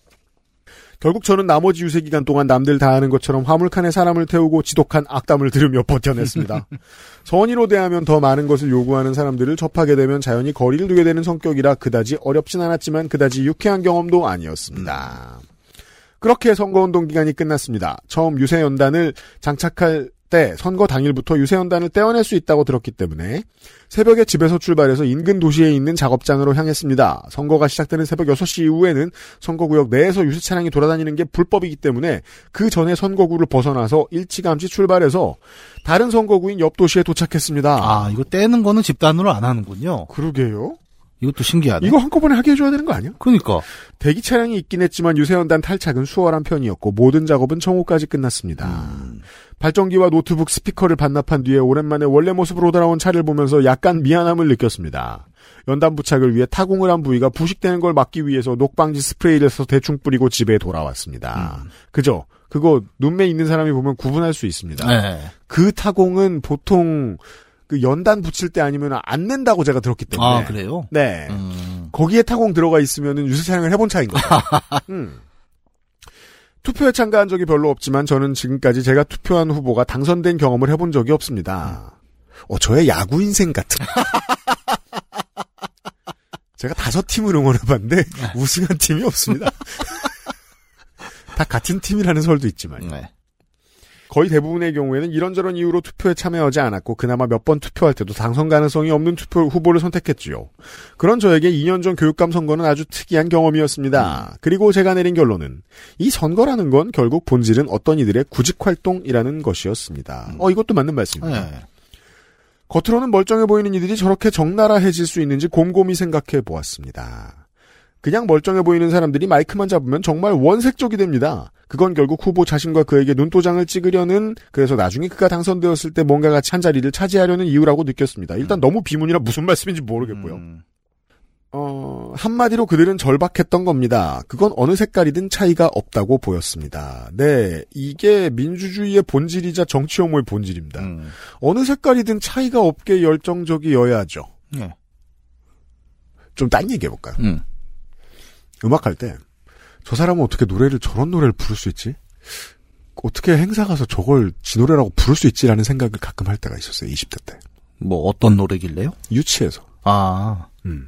S4: 결국 저는 나머지 유세 기간 동안 남들 다 아는 것처럼 화물칸에 사람을 태우고 지독한 악담을 들으며 버텨냈습니다. 선의로 대하면 더 많은 것을 요구하는 사람들을 접하게 되면 자연히 거리를 두게 되는 성격이라 그다지 어렵진 않았지만 그다지 유쾌한 경험도 아니었습니다. 그렇게 선거운동 기간이 끝났습니다. 처음 유세연단을 장착할 때 선거 당일부터 유세연단을 떼어낼 수 있다고 들었기 때문에 새벽에 집에서 출발해서 인근 도시에 있는 작업장으로 향했습니다. 선거가 시작되는 새벽 여섯 시 이후에는 선거구역 내에서 유세 차량이 돌아다니는 게 불법이기 때문에 그 전에 선거구를 벗어나서 일찌감치 출발해서 다른 선거구인 옆 도시에 도착했습니다.
S5: 아, 이거 떼는 거는 집단으로 안 하는군요.
S4: 그러게요.
S5: 이것도 신기하네.
S4: 이거 한꺼번에 하게 해줘야 되는 거 아니야?
S5: 그러니까.
S4: 대기 차량이 있긴 했지만 유세연단 탈착은 수월한 편이었고 모든 작업은 정오까지 끝났습니다.
S5: 음.
S4: 발전기와 노트북 스피커를 반납한 뒤에 오랜만에 원래 모습으로 돌아온 차를 보면서 약간 미안함을 느꼈습니다. 연단 부착을 위해 타공을 한 부위가 부식되는 걸 막기 위해서 녹방지 스프레이를 써서 대충 뿌리고 집에 돌아왔습니다.
S5: 음.
S4: 그죠? 그거 눈매 있는 사람이 보면 구분할 수 있습니다.
S5: 네.
S4: 그 타공은 보통 그 연단 붙일 때 아니면 안 낸다고 제가 들었기 때문에.
S5: 아, 그래요?
S4: 네.
S5: 음.
S4: 거기에 타공 들어가 있으면은 유세 촬영을 해본 차인 거죠. 음. 투표에 참가한 적이 별로 없지만 저는 지금까지 제가 투표한 후보가 당선된 경험을 해본 적이 없습니다. 어, 저의 야구 인생 같은. 제가 다섯 팀을 응원해봤는데 우승한 팀이 없습니다. 다 같은 팀이라는 설도 있지만.
S5: 네.
S4: 거의 대부분의 경우에는 이런저런 이유로 투표에 참여하지 않았고 그나마 몇 번 투표할 때도 당선 가능성이 없는 투표 후보를 선택했지요. 그런 저에게 이 년 전 교육감 선거는 아주 특이한 경험이었습니다. 음. 그리고 제가 내린 결론은 이 선거라는 건 결국 본질은 어떤 이들의 구직활동이라는 것이었습니다. 음. 어 이것도 맞는 말씀입니다. 네. 겉으로는 멀쩡해 보이는 이들이 저렇게 적나라해질 수 있는지 곰곰이 생각해 보았습니다. 그냥 멀쩡해 보이는 사람들이 마이크만 잡으면 정말 원색적이 됩니다. 그건 결국 후보 자신과 그에게 눈도장을 찍으려는, 그래서 나중에 그가 당선되었을 때 뭔가 같이 한 자리를 차지하려는 이유라고 느꼈습니다. 일단 너무 비문이라 무슨 말씀인지 모르겠고요. 음. 어, 한마디로 그들은 절박했던 겁니다. 그건 어느 색깔이든 차이가 없다고 보였습니다. 네, 이게 민주주의의 본질이자 정치 혐오의 본질입니다. 음. 어느 색깔이든 차이가 없게 열정적이어야죠. 네. 좀 딴 얘기해볼까요? 음. 음악할 때 저 사람은 어떻게 노래를 저런 노래를 부를 수 있지? 어떻게 행사 가서 저걸 지 노래라고 부를 수 있지라는 생각을 가끔 할 때가 있었어요. 이십 대 때.
S5: 뭐 어떤 노래길래요?
S4: 유치해서.
S5: 아.
S4: 음.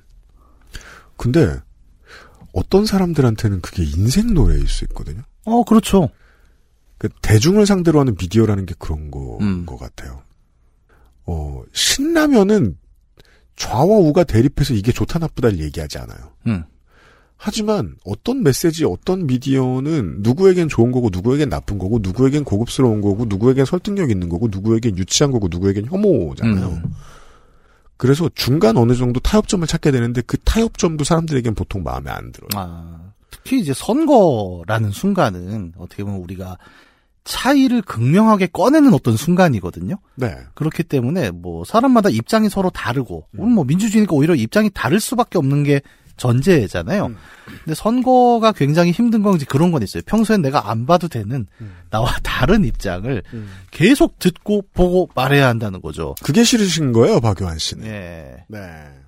S4: 근데 어떤 사람들한테는 그게 인생 노래일 수 있거든요.
S5: 어, 그렇죠.
S4: 그 대중을 상대로 하는 미디어라는 게 그런 거,
S5: 음.
S4: 거 같아요. 어, 신라면은 좌와 우가 대립해서 이게 좋다 나쁘다를 얘기하지 않아요.
S5: 음.
S4: 하지만 어떤 메시지, 어떤 미디어는 누구에겐 좋은 거고 누구에겐 나쁜 거고 누구에겐 고급스러운 거고 누구에겐 설득력 있는 거고 누구에겐 유치한 거고 누구에겐 혐오잖아요.
S5: 음.
S4: 그래서 중간 어느 정도 타협점을 찾게 되는데 그 타협점도 사람들에겐 보통 마음에 안 들어요.
S5: 아, 특히 이제 선거라는 순간은 어떻게 보면 우리가 차이를 극명하게 꺼내는 어떤 순간이거든요.
S4: 네.
S5: 그렇기 때문에 뭐 사람마다 입장이 서로 다르고, 음. 뭐 민주주의니까 오히려 입장이 다를 수밖에 없는 게 전제잖아요.
S4: 음.
S5: 근데 선거가 굉장히 힘든 건 이제 그런 건 있어요. 평소엔 내가 안 봐도 되는
S4: 음.
S5: 나와 다른 입장을
S4: 음.
S5: 계속 듣고 보고 말해야 한다는 거죠.
S4: 그게 싫으신 거예요, 박요한 씨는.
S5: 네.
S4: 네.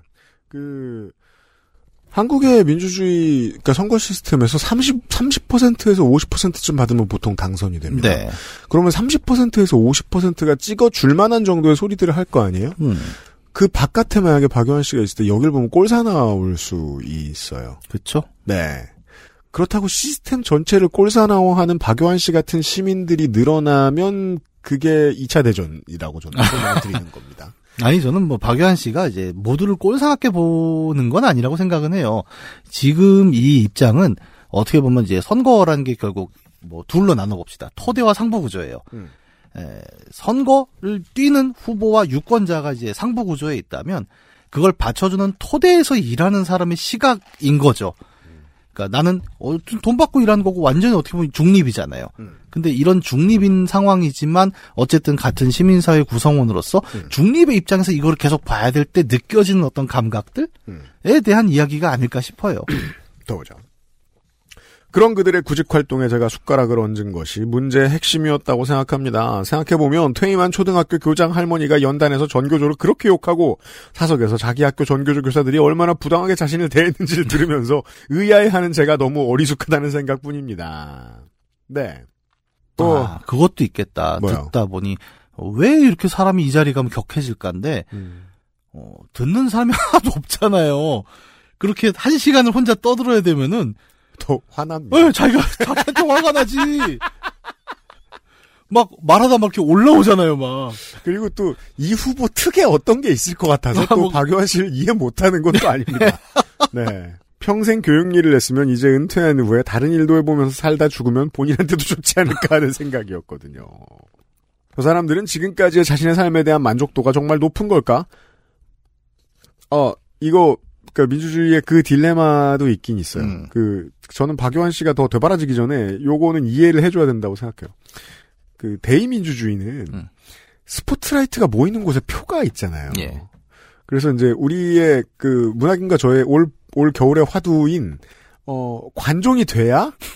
S4: 그 한국의 민주주의, 그러니까 선거 시스템에서 삼십, 삼십 퍼센트에서 오십 퍼센트쯤 받으면 보통 당선이 됩니다.
S5: 네.
S4: 그러면 삼십 퍼센트에서 오십 퍼센트가 찍어줄 만한 정도의 소리들을 할 거 아니에요?
S5: 음.
S4: 그 바깥에 만약에 박요한 씨가 있을 때 여길 보면 꼴사 나올 수 있어요.
S5: 그렇죠?
S4: 네. 그렇다고 시스템 전체를 꼴사나워하는 박요한 씨 같은 시민들이 늘어나면 그게 이 차 대전이라고 저는 생각을 드리는 겁니다.
S5: 아니, 저는 뭐 박요한 씨가 이제 모두를 꼴사납게 보는 건 아니라고 생각은 해요. 지금 이 입장은 어떻게 보면 이제 선거라는 게 결국 뭐 둘로 나눠봅시다. 토대와 상부 구조예요.
S4: 음.
S5: 에, 선거를 뛰는 후보와 유권자가 이제 상부 구조에 있다면 그걸 받쳐주는 토대에서 일하는 사람의 시각인 거죠. 그러니까 나는 어, 돈 받고 일하는 거고 완전히 어떻게 보면 중립이잖아요.
S4: 음. 근데
S5: 이런 중립인 상황이지만 어쨌든 같은 시민사회 구성원으로서 음. 중립의 입장에서 이걸 계속 봐야 될 때 느껴지는 어떤 감각들에 음. 대한 이야기가 아닐까 싶어요.
S4: 더 보자. 그런 그들의 구직활동에 제가 숟가락을 얹은 것이 문제의 핵심이었다고 생각합니다. 생각해보면 퇴임한 초등학교 교장 할머니가 연단에서 전교조를 그렇게 욕하고 사석에서 자기 학교 전교조 교사들이 얼마나 부당하게 자신을 대했는지를 들으면서 의아해하는 제가 너무 어리숙하다는 생각뿐입니다. 네.
S5: 또 아, 그것도 있겠다.
S4: 뭐요?
S5: 듣다 보니 왜 이렇게 사람이 이 자리 가면 격해질까인데
S4: 음.
S5: 어, 듣는 사람이 하나도 없잖아요. 그렇게 한 시간을 혼자 떠들어야 되면은
S4: 더 화납니다.
S5: 네, 자기가 자기한테 화가 나지. 막 말하다 막 이렇게 올라오잖아요, 막.
S4: 그리고 또 이 후보 특에 어떤 게 있을 것 같아서 또 뭐... 박요한 씨를 이해 못하는 것도 네. 아닙니다. 네. 평생 교육 일을 했으면 이제 은퇴한 후에 다른 일도 해보면서 살다 죽으면 본인한테도 좋지 않을까 하는 생각이었거든요. 저 사람들은 지금까지의 자신의 삶에 대한 만족도가 정말 높은 걸까? 어, 이거 그러니까 민주주의의 그 딜레마도 있긴 있어요.
S5: 음.
S4: 그 저는 박요한 씨가 더 되바라지기 전에 요거는 이해를 해줘야 된다고 생각해요. 그 대의민주주의는
S5: 음.
S4: 스포트라이트가 모이는 곳에 표가 있잖아요.
S5: 예.
S4: 그래서 이제 우리의 그 문학인과 저의 올, 올 겨울의 화두인 어 관종이 돼야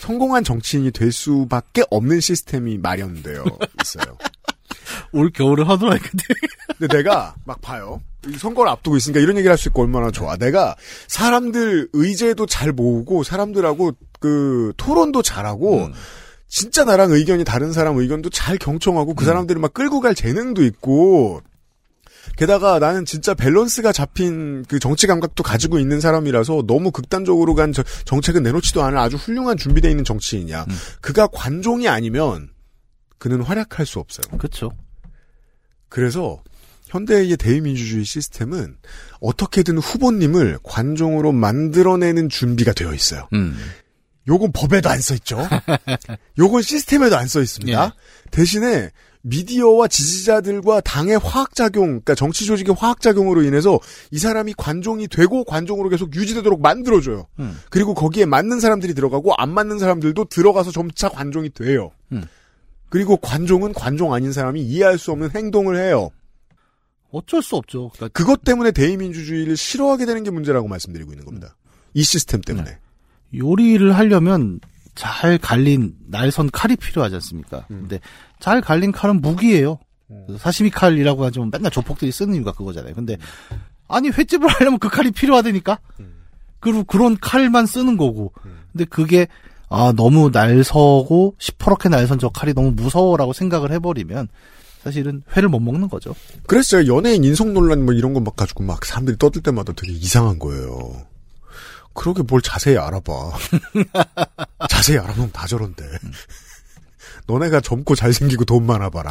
S4: 성공한 정치인이 될 수밖에 없는 시스템이 마련되어 있어요.
S5: 올 겨울을 하더라니까.
S4: 근데 내가 막 봐요. 선거를 앞두고 있으니까 이런 얘기를 할 수 있고 얼마나 좋아. 내가 사람들 의제도 잘 모으고 사람들하고 그 토론도 잘하고 음. 진짜 나랑 의견이 다른 사람 의견도 잘 경청하고 그 음. 사람들을 막 끌고 갈 재능도 있고 게다가 나는 진짜 밸런스가 잡힌 그 정치 감각도 가지고 있는 사람이라서 너무 극단적으로 간 저, 정책은 내놓지도 않은 아주 훌륭한 준비되어 있는 정치인이야. 음. 그가 관종이 아니면 그는 활약할 수 없어요.
S5: 그렇죠.
S4: 그래서 현대의 대의민주주의 시스템은 어떻게든 후보님을 관종으로 만들어내는 준비가 되어 있어요. 음. 요건 법에도 안 써있죠. 요건 시스템에도 안 써있습니다. 예. 대신에 미디어와 지지자들과 당의 화학작용, 그러니까 정치 조직의 화학작용으로 인해서 이 사람이 관종이 되고 관종으로 계속 유지되도록 만들어줘요. 음. 그리고 거기에 맞는 사람들이 들어가고 안 맞는 사람들도 들어가서 점차 관종이 돼요. 음. 그리고 관종은 관종 아닌 사람이 이해할 수 없는 행동을 해요.
S5: 어쩔 수 없죠. 그러니까
S4: 그것 때문에 대의민주주의를 싫어하게 되는 게 문제라고 말씀드리고 있는 겁니다. 이 시스템 때문에. 네.
S5: 요리를 하려면 잘 갈린 날선 칼이 필요하지 않습니까? 음. 근데 잘 갈린 칼은 무기예요. 음. 사시미 칼이라고 하지만 맨날 조폭들이 쓰는 이유가 그거잖아요. 근데 음. 아니 횟집을 하려면 그 칼이 필요하다니까? 음. 그리고 그런 칼만 쓰는 거고. 음. 근데 그게 아 너무 날서고 시퍼렇게 날선 저 칼이 너무 무서워라고 생각을 해버리면 사실은 회를 못 먹는 거죠.
S4: 그래서 제가 연예인 인성 논란 뭐 이런 거 막 가지고 막 사람들이 떠들 때마다 되게 이상한 거예요. 그러게 뭘 자세히 알아봐. 자세히 알아보면 다 저런데. 음. 너네가 젊고 잘생기고 돈 많아봐라.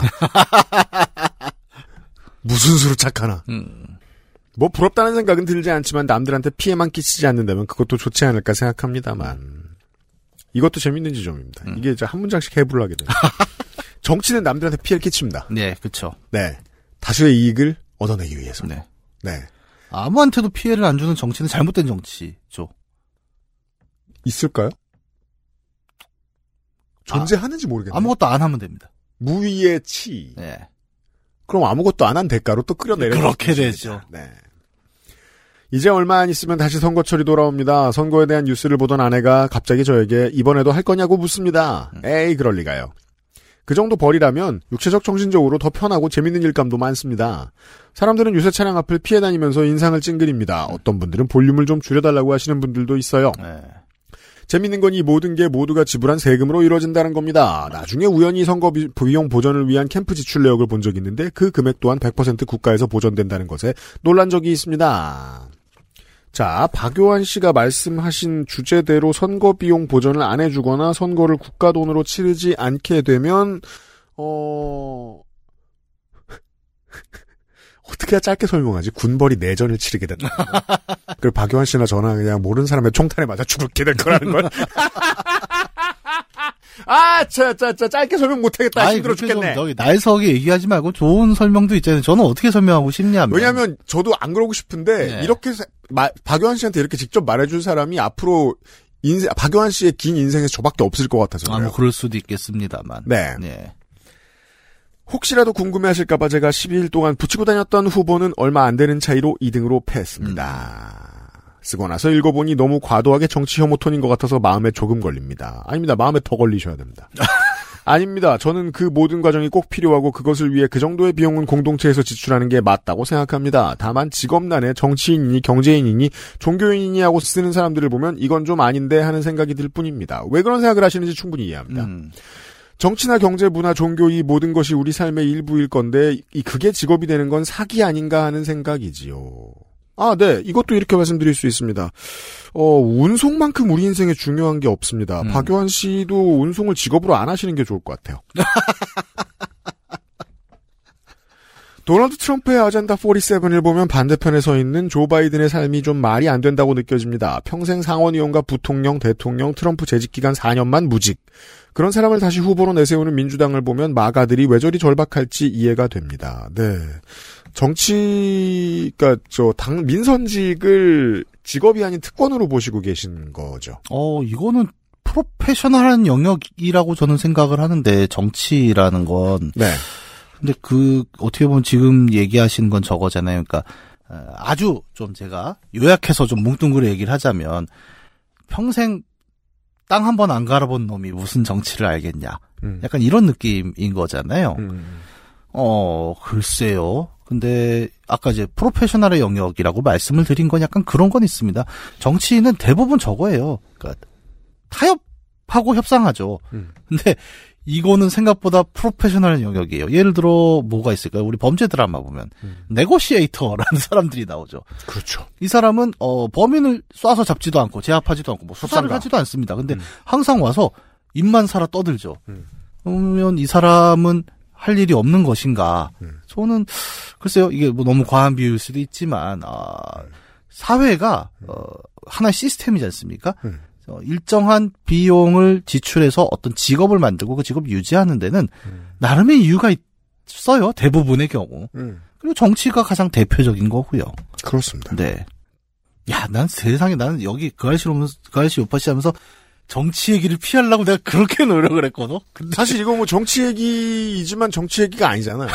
S4: 무슨 수로 착하나. 음. 뭐 부럽다는 생각은 들지 않지만 남들한테 피해만 끼치지 않는다면 그것도 좋지 않을까 생각합니다만. 이것도 재밌는 지점입니다. 음. 이게 이제 한 문장씩 해부를 하게 돼요. 정치는 남들한테 피해를 끼칩니다.
S5: 네, 그렇죠.
S4: 네, 다수의 이익을 얻어내기 위해서.
S5: 네,
S4: 네.
S5: 아무한테도 피해를 안 주는 정치는 잘못된 정치죠.
S4: 있을까요? 존재하는지 아, 모르겠네요.
S5: 아무것도 안 하면 됩니다.
S4: 무위의 치.
S5: 네.
S4: 그럼 아무것도 안 한 대가로 또 끌어내려.
S5: 그렇게 되죠.
S4: 네. 이제 얼마 안 있으면 다시 선거철이 돌아옵니다. 선거에 대한 뉴스를 보던 아내가 갑자기 저에게 이번에도 할 거냐고 묻습니다. 음. 에이, 그럴 리가요. 그 정도 벌이라면 육체적 정신적으로 더 편하고 재밌는 일감도 많습니다. 사람들은 요새 차량 앞을 피해 다니면서 인상을 찡그립니다. 어떤 분들은 볼륨을 좀 줄여달라고 하시는 분들도 있어요. 네. 재밌는 건 이 모든 게 모두가 지불한 세금으로 이루어진다는 겁니다. 나중에 우연히 선거 비용 보전을 위한 캠프 지출 내역을 본 적이 있는데 그 금액 또한 백 퍼센트 국가에서 보전된다는 것에 놀란 적이 있습니다. 자, 박요한 씨가 말씀하신 주제대로 선거 비용 보전을 안 해주거나 선거를 국가 돈으로 치르지 않게 되면 어... 어떻게 짧게 설명하지? 군벌이 내전을 치르게 된다. 그리고 박요한 씨나 저나 그냥 모르는 사람의 총탄에 맞아 죽게 될 거라는 걸. 아, 자, 자, 자, 짧게 설명 못하겠다. 아이, 힘들어 죽겠네.
S5: 저기 날석에 얘기하지 말고 좋은 설명도 있잖아요. 저는 어떻게 설명하고 싶냐면.
S4: 왜냐하면 저도 안 그러고 싶은데 네. 이렇게 마, 박요한 씨한테 이렇게 직접 말해줄 사람이 앞으로 인생 박요한 씨의 긴 인생에서 저밖에 없을 것 같아서.
S5: 아, 뭐 그럴 수도 있겠습니다만.
S4: 네.
S5: 네.
S4: 혹시라도 궁금해하실까봐 제가 십이 일 동안 붙이고 다녔던 후보는 얼마 안 되는 차이로 이 등으로 패했습니다. 음. 쓰고 나서 읽어보니 너무 과도하게 정치 혐오 톤인 것 같아서 마음에 조금 걸립니다. 아닙니다. 마음에 더 걸리셔야 됩니다. 아닙니다. 저는 그 모든 과정이 꼭 필요하고 그것을 위해 그 정도의 비용은 공동체에서 지출하는 게 맞다고 생각합니다. 다만 직업난에 정치인이니 경제인이니 종교인이니 하고 쓰는 사람들을 보면 이건 좀 아닌데 하는 생각이 들 뿐입니다. 왜 그런 생각을 하시는지 충분히 이해합니다. 음. 정치나 경제, 문화, 종교 이 모든 것이 우리 삶의 일부일 건데 이 그게 직업이 되는 건 사기 아닌가 하는 생각이지요. 아, 네. 이것도 이렇게 말씀드릴 수 있습니다. 어, 운송만큼 우리 인생에 중요한 게 없습니다. 음. 박요한 씨도 운송을 직업으로 안 하시는 게 좋을 것 같아요. 도널드 트럼프의 아젠다 사십칠을 보면 반대편에 서 있는 조 바이든의 삶이 좀 말이 안 된다고 느껴집니다. 평생 상원의원과 부통령, 대통령, 트럼프 재직기간 사 년만 무직. 그런 사람을 다시 후보로 내세우는 민주당을 보면 마가들이 왜 저리 절박할지 이해가 됩니다. 네. 정치, 그니까, 저, 당, 민선직을 직업이 아닌 특권으로 보시고 계신 거죠.
S5: 어, 이거는 프로페셔널한 영역이라고 저는 생각을 하는데, 정치라는 건.
S4: 네.
S5: 근데 그, 어떻게 보면 지금 얘기하시는 건 저거잖아요. 그러니까, 아주 좀 제가 요약해서 좀 뭉뚱그려 얘기를 하자면, 평생 땅 한 번 안 갈아본 놈이 무슨 정치를 알겠냐.
S4: 음.
S5: 약간 이런 느낌인 거잖아요.
S4: 음.
S5: 어, 글쎄요. 근데 아까 이제 프로페셔널의 영역이라고 말씀을 드린 건 약간 그런 건 있습니다. 정치인은 대부분 저거예요. 그러니까 타협하고 협상하죠.
S4: 음.
S5: 근데 이거는 생각보다 프로페셔널 영역이에요. 예를 들어 뭐가 있을까요? 우리 범죄 드라마 보면 음. 네고시에이터라는 사람들이 나오죠.
S4: 그렇죠.
S5: 이 사람은 어 범인을 쏴서 잡지도 않고 제압하지도 않고 뭐 수사를
S4: 수상가.
S5: 하지도 않습니다. 근데
S4: 음.
S5: 항상 와서 입만 살아 떠들죠.
S4: 음.
S5: 그러면 이 사람은 할 일이 없는 것인가?
S4: 음.
S5: 저는 글쎄요. 이게 뭐 너무 과한 비유일 수도 있지만 아, 사회가 어, 하나의 시스템이지 않습니까?
S4: 음.
S5: 어, 일정한 비용을 지출해서 어떤 직업을 만들고 그 직업을 유지하는 데는
S4: 음.
S5: 나름의 이유가 있어요. 대부분의 경우.
S4: 음.
S5: 그리고 정치가 가장 대표적인 거고요.
S4: 그렇습니다.
S5: 네. 야, 난 세상에 나는 여기 그 아저씨 오면서 그 아저씨 요파시 하면서 정치 얘기를 피하려고 내가 그렇게 노력을 했거든. 근데
S4: 사실 이거 뭐 정치 얘기이지만 정치 얘기가 아니잖아요.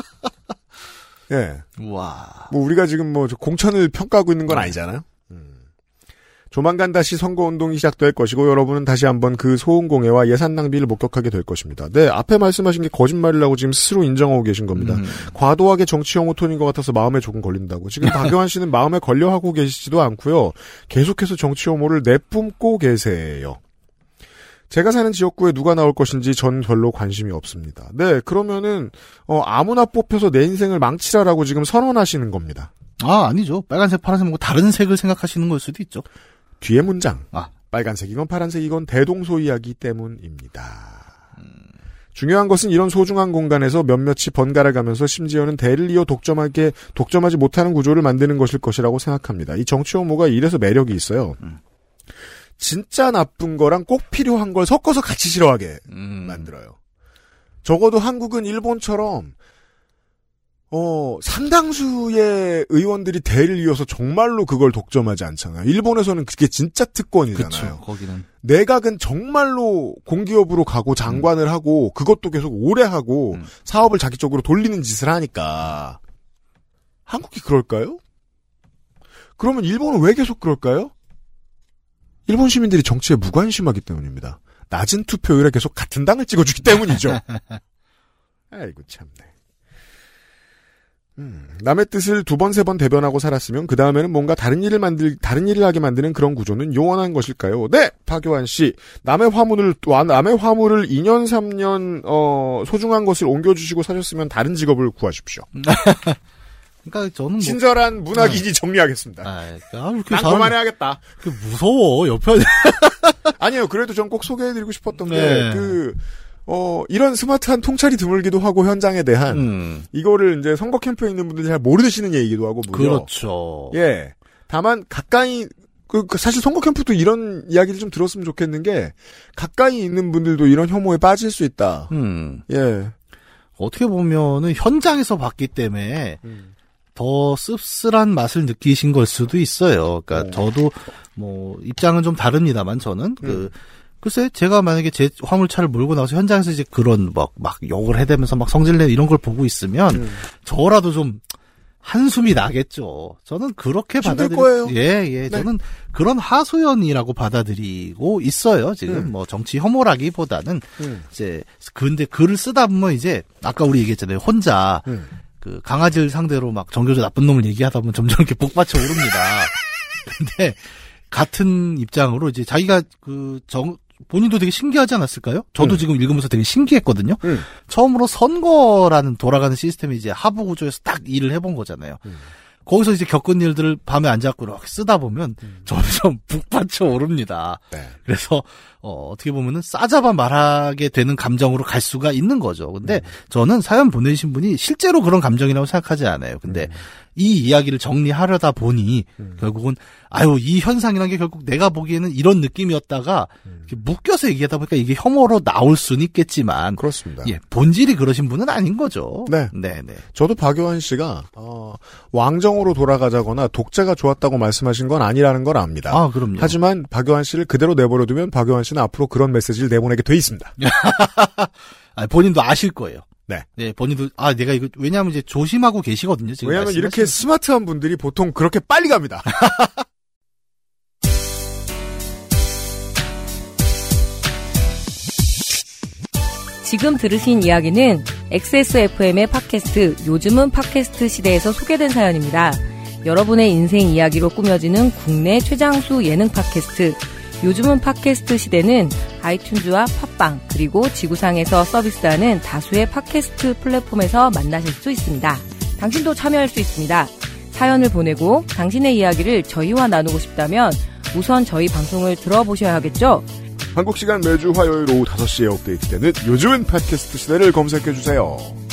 S4: 예.
S5: 와.
S4: 뭐 우리가 지금 뭐 공천을 평가하고 있는 건 아니잖아요. 음. 조만간 다시 선거운동이 시작될 것이고 여러분은 다시 한번 그 소음공해와 예산 낭비를 목격하게 될 것입니다. 네, 앞에 말씀하신 게 거짓말이라고 지금 스스로 인정하고 계신 겁니다. 음. 과도하게 정치 혐오 톤인 것 같아서 마음에 조금 걸린다고. 지금 박영환 씨는 마음에 걸려하고 계시지도 않고요. 계속해서 정치 혐오를 내뿜고 계세요. 제가 사는 지역구에 누가 나올 것인지 전 별로 관심이 없습니다. 네, 그러면은 어, 아무나 뽑혀서 내 인생을 망치라라고 지금 선언하시는 겁니다.
S5: 아, 아니죠. 빨간색, 파란색 말고 다른 색을 생각하시는 걸 수도 있죠.
S4: 뒤에 문장.
S5: 아.
S4: 빨간색이건 파란색이건 대동소이하기 때문입니다. 음. 중요한 것은 이런 소중한 공간에서 몇몇이 번갈아 가면서 심지어는 대를 이어 독점하게, 독점하지 못하는 구조를 만드는 것일 것이라고 생각합니다. 이 정치 혐오가 이래서 매력이 있어요. 음. 진짜 나쁜 거랑 꼭 필요한 걸 섞어서 같이 싫어하게 음. 만들어요. 적어도 한국은 일본처럼 어, 상당수의 의원들이 대를 이어서 정말로 그걸 독점하지 않잖아요. 일본에서는 그게 진짜 특권이잖아요.
S5: 그쵸, 거기는.
S4: 내각은 정말로 공기업으로 가고 장관을 음. 하고 그것도 계속 오래 하고 음. 사업을 자기 쪽으로 돌리는 짓을 하니까. 한국이 그럴까요? 그러면 일본은 왜 계속 그럴까요? 일본 시민들이 정치에 무관심하기 때문입니다. 낮은 투표율에 계속 같은 당을 찍어주기 때문이죠. 아이고 참네. 음, 남의 뜻을 두 번, 세 번 대변하고 살았으면 그 다음에는 뭔가 다른 일을 만들, 다른 일을 하게 만드는 그런 구조는 요원한 것일까요? 네! 박요한 씨. 남의 화물을, 남의 화물을 이 년, 삼 년, 어, 소중한 것을 옮겨주시고 사셨으면 다른 직업을 구하십시오.
S5: 그러니까 저는 뭐.
S4: 친절한 문학인이 네. 정리하겠습니다.
S5: 아, 아,
S4: 난 사람... 그만해야겠다.
S5: 그 무서워, 옆에.
S4: 아니에요. 그래도 전 꼭 소개해드리고 싶었던
S5: 네.
S4: 게, 그, 어, 이런 스마트한 통찰이 드물기도 하고 현장에 대한 음. 이거를 이제 선거 캠프에 있는 분들이 잘 모르시는 얘기기도 하고 무려.
S5: 그렇죠.
S4: 예. 다만 가까이 그, 그 사실 선거 캠프도 이런 이야기를 좀 들었으면 좋겠는 게 가까이 있는 분들도 이런 혐오에 빠질 수 있다.
S5: 음.
S4: 예.
S5: 어떻게 보면은 현장에서 봤기 때문에 음. 더 씁쓸한 맛을 느끼신 걸 수도 있어요. 그러니까 오. 저도 뭐 입장은 좀 다릅니다만 저는 그 음. 글쎄, 제가 만약에 제 화물차를 몰고 나와서 현장에서 이제 그런 막, 막 욕을 해대면서 막 성질내 이런 걸 보고 있으면, 음. 저라도 좀 한숨이 나겠죠. 저는 그렇게 받아들이고, 예, 예. 네. 저는 그런 하소연이라고 받아들이고 있어요. 지금 음. 뭐 정치 혐오라기보다는, 음. 이제, 근데 글을 쓰다 보면 이제, 아까 우리 얘기했잖아요. 혼자, 음. 그 강아지를 상대로 막 정교조 나쁜 놈을 얘기하다 보면 점점 이렇게 복받쳐 오릅니다. 근데, 같은 입장으로 이제 자기가 그 정, 본인도 되게 신기하지 않았을까요? 저도 음. 지금 읽으면서 되게 신기했거든요. 음. 처음으로 선거라는 돌아가는 시스템이 이제 하부 구조에서 딱 일을 해본 거잖아요. 음. 거기서 이제 겪은 일들을 밤에 앉아갖고 이렇게 쓰다 보면 음. 점점 북받쳐 오릅니다. 네. 그래서 어, 어떻게 보면은 싸잡아 말하게 되는 감정으로 갈 수가 있는 거죠. 근데 음. 저는 사연 보내신 분이 실제로 그런 감정이라고 생각하지 않아요. 근데 음. 이 이야기를 정리하려다 보니 음. 결국은 아유 이 현상이라는 게 결국 내가 보기에는 이런 느낌이었다가 음. 묶여서 얘기하다 보니까 이게 혐오로 나올 수는 있겠지만
S4: 그렇습니다.
S5: 예, 본질이 그러신 분은 아닌 거죠.
S4: 네,
S5: 네, 네.
S4: 저도 박요한 씨가 어, 왕정으로 돌아가자거나 독재가 좋았다고 말씀하신 건 아니라는 걸 압니다.
S5: 아, 그럼요.
S4: 하지만 박요한 씨를 그대로 내버려두면 박요한 씨는 앞으로 그런 메시지를 내보내게 돼 있습니다.
S5: 아, 본인도 아실 거예요.
S4: 네.
S5: 네, 본인도, 아, 내가 이거, 왜냐하면 이제 조심하고 계시거든요, 지금.
S4: 왜냐하면 이렇게 스마트한 분들이 보통 그렇게 빨리 갑니다.
S6: 지금 들으신 이야기는 엑스에스에프엠의 팟캐스트 요즘은 팟캐스트 시대에서 소개된 사연입니다. 여러분의 인생 이야기로 꾸며지는 국내 최장수 예능 팟캐스트 요즘은 팟캐스트 시대는 아이튠즈와 팟빵 그리고 지구상에서 서비스하는 다수의 팟캐스트 플랫폼에서 만나실 수 있습니다. 당신도 참여할 수 있습니다. 사연을 보내고 당신의 이야기를 저희와 나누고 싶다면 우선 저희 방송을 들어보셔야 하겠죠?
S4: 한국 시간 매주 화요일 오후 다섯 시에 업데이트되는 요즘은 팟캐스트 시대를 검색해주세요.